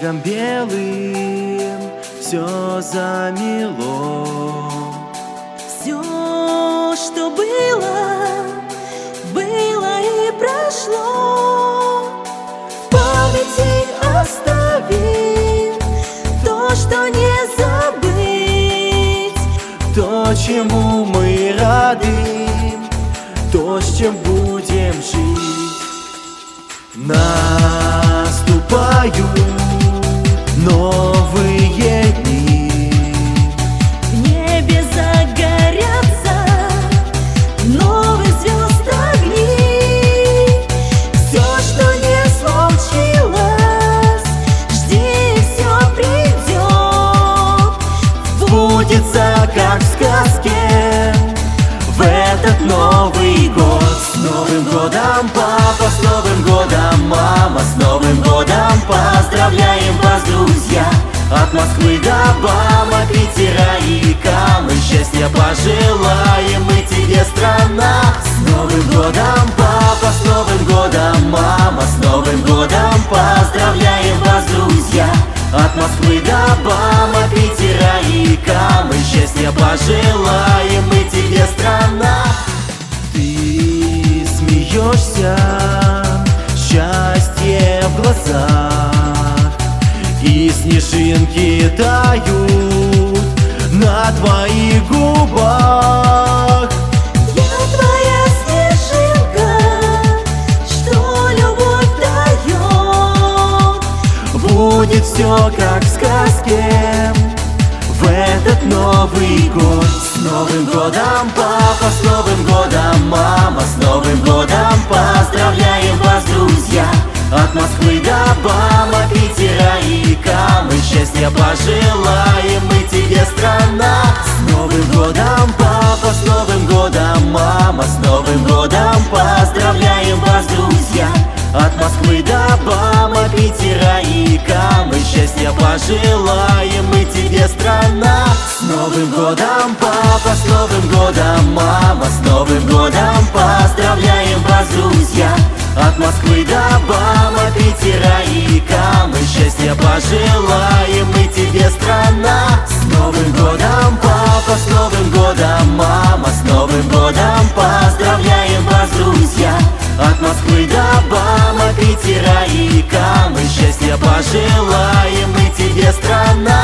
снегом белым все замело. Все, что было, было и прошло. В памяти оставим то, что не забыть, То, чему мы рады, то, с чем будем жить. Наступают новые дни, в небе загорятся новых звезд огни. Все, что не случилось, жди, все придет. сбудется, как в сказке, в этот Новый год. С Новым годом, папа, с Новым годом, мама, с Новым годом! Поздравляем вас, друзья! От Москвы до Бама, Питера и Камы счастья пожелаем мы тебе, страна! С Новым годом, папа, с Новым годом, мама, с Новым годом! Поздравляем вас, друзья! От Москвы до Бама, Питера и Камы счастья пожелаем мы тебе, страна! Ты смеешься, счастье в глазах, и снежинки тают на твоих губах. Я твоя снежинка, что любовь дает. Будет все, как в сказке, в этот Новый год. С Новым годом, папа, с Новым годом, мама, с Новым годом! Поздравляем вас, друзья! От Москвы до Бама, Питера и Камы счастья пожелаем мы тебе, страна! С Новым годом, папа, с Новым годом, мама, с Новым годом! Поздравляем вас, друзья! От Москвы до Бама, Питера и Камы счастья пожелаем мы тебе, страна! С Новым годом, папа, с Новым годом, мама, с Новым годом! Поздравляем вас, друзья! От Москвы до Бама, Питера и Камы счастья пожелаем мы тебе, страна! С Новым годом, папа, с Новым годом, мама, с Новым годом! Поздравляем вас, друзья! От Москвы до Бама, Питера и Камы счастья пожелаем мы тебе, страна!